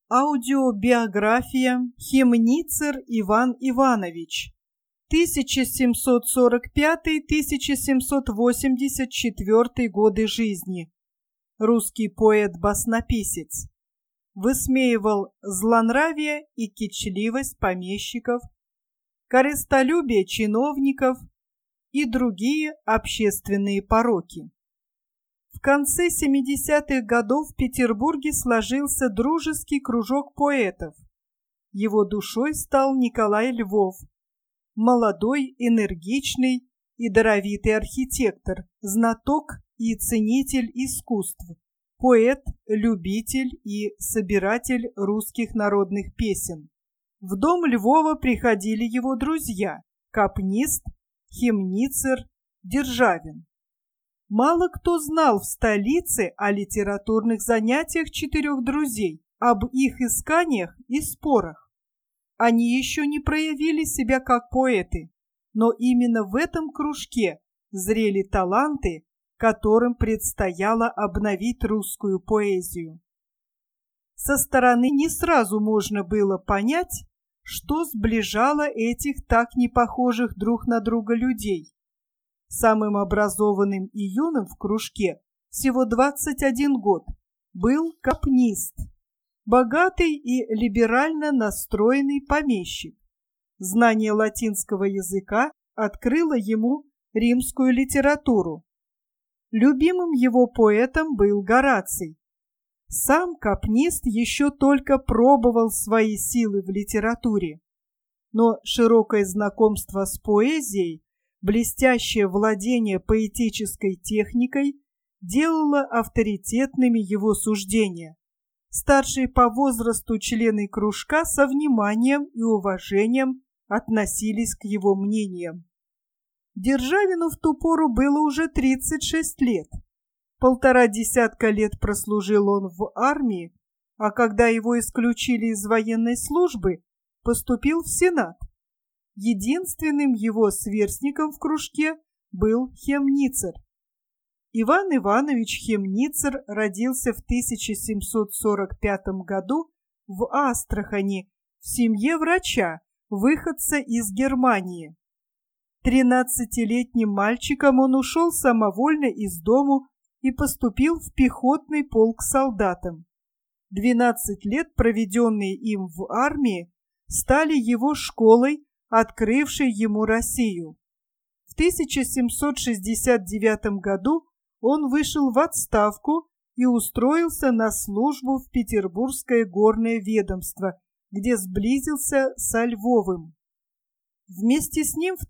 Аудиобиография Хемницер Иван Иванович, 1745-1784 годы жизни. Русский поэт-баснописец. Высмеивал злонравие и кичливость помещиков, корыстолюбие чиновников и другие общественные пороки. В конце 70-х годов в Петербурге сложился дружеский кружок поэтов. Его душой стал Николай Львов, молодой, энергичный и даровитый архитектор, знаток и ценитель искусств, поэт, любитель и собиратель русских народных песен. В дом Львова приходили его друзья – Капнист, Хемницер, Державин. Мало кто знал в столице о литературных занятиях четырех друзей, об их исканиях и спорах. Они еще не проявили себя как поэты, но именно в этом кружке зрели таланты, которым предстояло обновить русскую поэзию. Со стороны не сразу можно было понять, что сближало этих так непохожих друг на друга людей. Самым образованным и юным в кружке, всего 21 год, был Капнист, богатый и либерально настроенный помещик. Знание латинского языка открыло ему римскую литературу. Любимым его поэтом был Гораций. Сам Капнист еще только пробовал свои силы в литературе, но широкое знакомство с поэзией, блестящее владение поэтической техникой делало авторитетными его суждения. Старшие по возрасту члены кружка со вниманием и уважением относились к его мнениям. Державину в ту пору было уже 36 лет. 1,5 десятка лет прослужил он в армии, а когда его исключили из военной службы, поступил в Сенат. Единственным его сверстником в кружке был Хемницер. Иван Иванович Хемницер родился в 1745 году в Астрахани в семье врача, выходца из Германии. 13-летним мальчиком он ушел самовольно из дому и поступил в пехотный полк солдатом. 12 лет, проведенные им в армии, стали его школой, открывшей ему Россию. В 1769 году он вышел в отставку и устроился на службу в Петербургское горное ведомство, где сблизился со Львовым. Вместе с ним в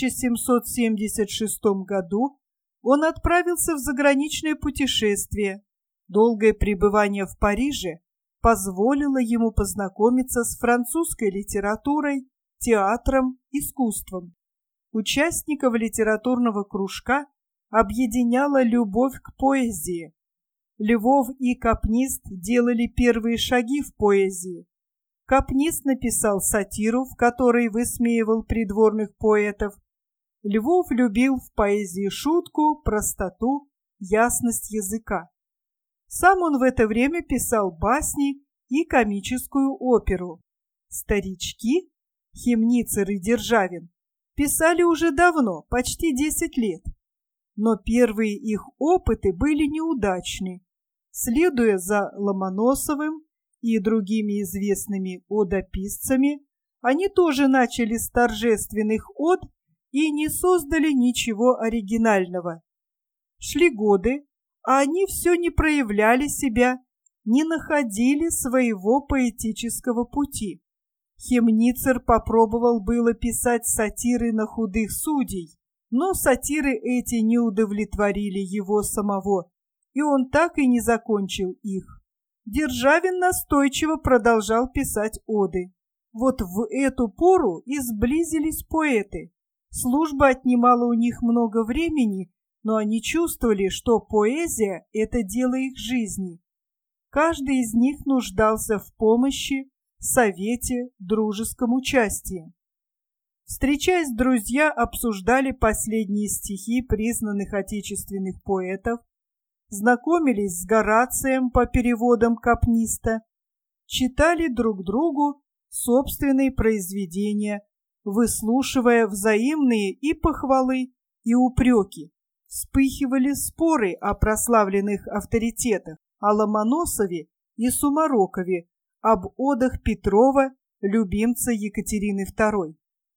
1776 году он отправился в заграничное путешествие. Долгое пребывание в Париже позволило ему познакомиться с французской литературой, театром, искусством. Участников литературного кружка объединяла любовь к поэзии. Львов и Капнист делали первые шаги в поэзии. Капнист написал сатиру, в которой высмеивал придворных поэтов. Львов любил в поэзии шутку, простоту, ясность языка. Сам он в это время писал басни и комическую оперу. Старички, Хемницер и Державин, писали уже давно, почти 10 лет. Но первые их опыты были неудачны. Следуя за Ломоносовым и другими известными одописцами, они тоже начали с торжественных од и не создали ничего оригинального. Шли годы, а они все не проявляли себя, не находили своего поэтического пути. Хемницер попробовал было писать сатиры на худых судей, но сатиры эти не удовлетворили его самого, и он так и не закончил их. Державин настойчиво продолжал писать оды. Вот в эту пору и сблизились поэты. Служба отнимала у них много времени, но они чувствовали, что поэзия – это дело их жизни. Каждый из них нуждался в помощи, совете, дружеском участии. Встречаясь, друзья обсуждали последние стихи признанных отечественных поэтов, знакомились с Горацием по переводам Капниста. читали друг другу собственные произведения, выслушивая взаимные и похвалы, и упреки. Вспыхивали споры о прославленных авторитетах, о Ломоносове и Сумарокове, об одах Петрова, любимца Екатерины II.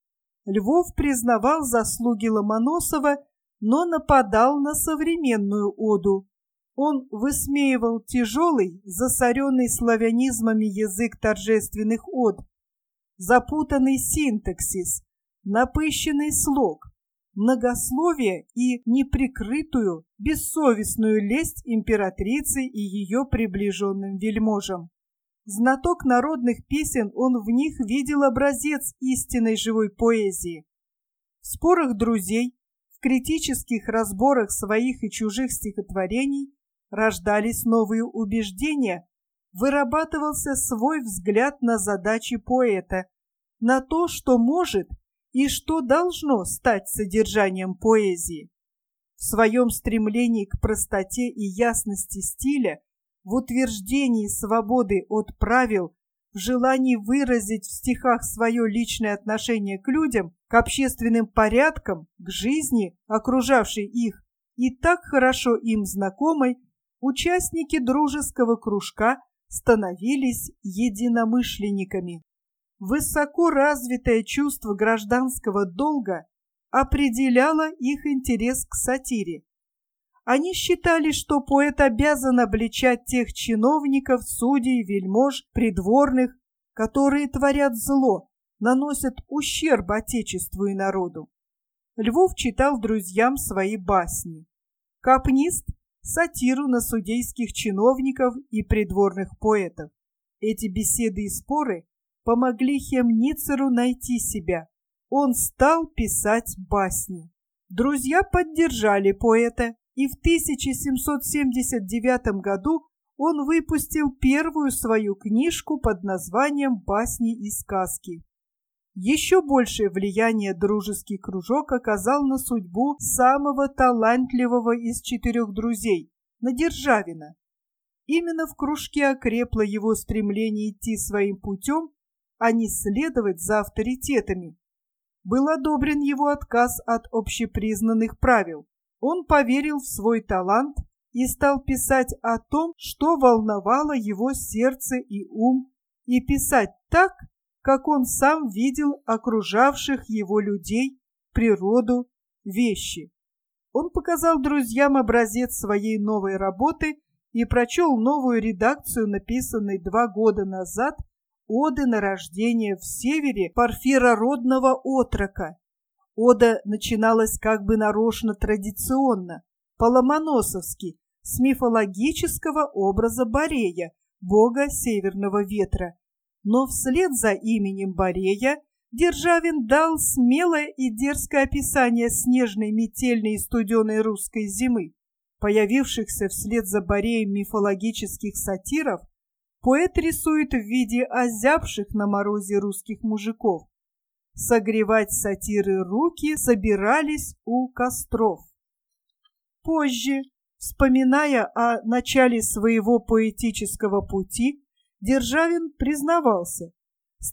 Львов признавал заслуги Ломоносова, но нападал на современную оду. Он высмеивал тяжелый, засоренный славянизмами язык торжественных од, запутанный синтаксис, напыщенный слог, многословие и неприкрытую, бессовестную лесть императрицы и ее приближенным вельможам. Знаток народных песен, он в них видел образец истинной живой поэзии. В спорах друзей, в критических разборах своих и чужих стихотворений рождались новые убеждения, вырабатывался свой взгляд на задачи поэта, на то, что может и что должно стать содержанием поэзии. В своем стремлении к простоте и ясности стиля, в утверждении свободы от правил, в желании выразить в стихах свое личное отношение к людям, к общественным порядкам, к жизни, окружавшей их, и так хорошо им знакомой, участники дружеского кружка становились единомышленниками. Высоко развитое чувство гражданского долга определяло их интерес к сатире. Они считали, что поэт обязан обличать тех чиновников, судей, вельмож, придворных, которые творят зло, наносят ущерб Отечеству и народу. Львов читал друзьям свои басни. Капнист – сатиру на судейских чиновников и придворных поэтов. Эти беседы и споры помогли Хемницеру найти себя. Он стал писать басни. Друзья поддержали поэта, и в 1779 году он выпустил первую свою книжку под названием «Басни и сказки». Еще большее влияние дружеский кружок оказал на судьбу самого талантливого из 4 друзей – на Державина. Именно в кружке окрепло его стремление идти своим путем, а не следовать за авторитетами. Был одобрен его отказ от общепризнанных правил. Он поверил в свой талант и стал писать о том, что волновало его сердце и ум, и писать так, как он сам видел окружавших его людей, природу, вещи. Он показал друзьям образец своей новой работы и прочел новую редакцию, написанной 2 года назад, оды на рождение в Севере Порфирородного отрока. Ода начиналась как бы нарочно традиционно, по-ломоносовски, с мифологического образа Борея, бога северного ветра. Но вслед за именем Борея Державин дал смелое и дерзкое описание снежной, метельной и студеной русской зимы. Появившихся вслед за Бореем мифологических сатиров поэт рисует в виде озябших на морозе русских мужиков. Согревать сатиры руки собирались у костров. Позже, вспоминая о начале своего поэтического пути, Державин признавался: «С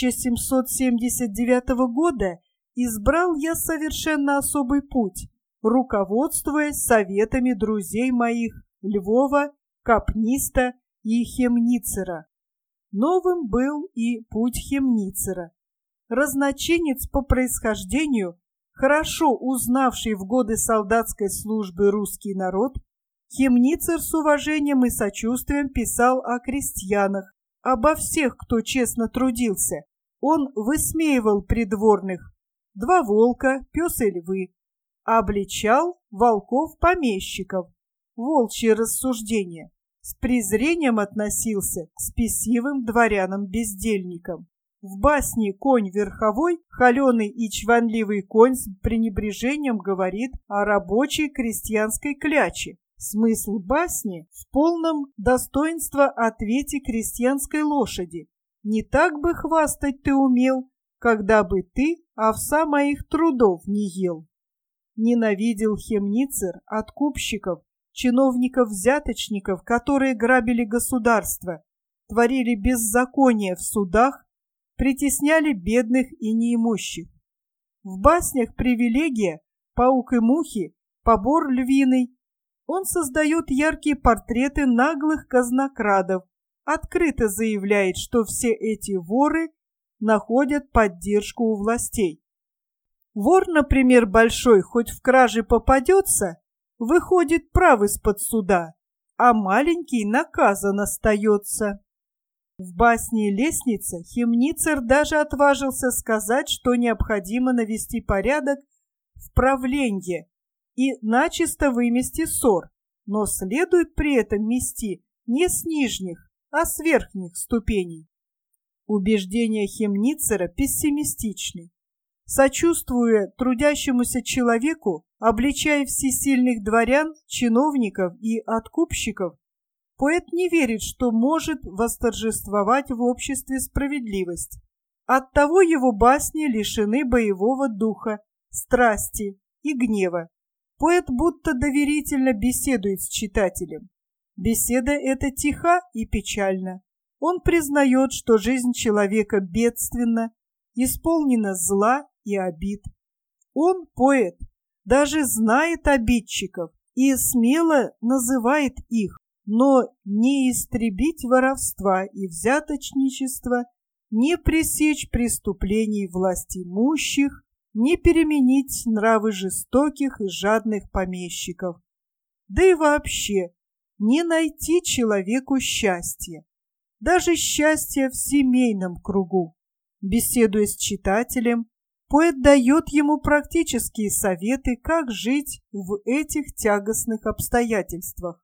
1779 года избрал я совершенно особый путь, руководствуясь советами друзей моих Львова, Капниста и Хемницера». Новым был и путь Хемницера. Разночинец по происхождению, хорошо узнавший в годы солдатской службы русский народ, Хемницер с уважением и сочувствием писал о крестьянах, обо всех, кто честно трудился. Он высмеивал придворных, 2 волка, пес и львы, обличал волков-помещиков, волчьи рассуждения, с презрением относился к спесивым дворянам-бездельникам. В басне «Конь верховой» холеный и чванливый конь с пренебрежением говорит о рабочей крестьянской кляче. Смысл басни в полном достоинства ответе крестьянской лошади. «Не так бы хвастать ты умел, когда бы ты овса моих трудов не ел». Ненавидел Хемницер откупщиков, чиновников-взяточников, которые грабили государство, творили беззаконие в судах, притесняли бедных и неимущих. В баснях «Привилегия», «Паук и мухи», «Побор львиный» он создает яркие портреты наглых казнокрадов, открыто заявляет, что все эти воры находят поддержку у властей. Вор, например, большой, хоть в краже попадется, выходит прав из-под суда, а маленький наказан остается. В басне «Лестница» Хемницер даже отважился сказать, что необходимо навести порядок в правленье и начисто вымести ссор, но следует при этом мести не с нижних, а с верхних ступеней. Убеждения Хемницера пессимистичны. Сочувствуя трудящемуся человеку, обличая всесильных дворян, чиновников и откупщиков, поэт не верит, что может восторжествовать в обществе справедливость. Оттого его басни лишены боевого духа, страсти и гнева. Поэт будто доверительно беседует с читателем. Беседа эта тиха и печальна. Он признает, что жизнь человека бедственна, исполнена зла и обид. Он, поэт, даже знает обидчиков и смело называет их, но не истребить воровства и взяточничества, не пресечь преступлений властимущих, не переменить нравы жестоких и жадных помещиков. Да и вообще, не найти человеку счастья, даже счастья в семейном кругу. Беседуя с читателем, поэт дает ему практические советы, как жить в этих тягостных обстоятельствах.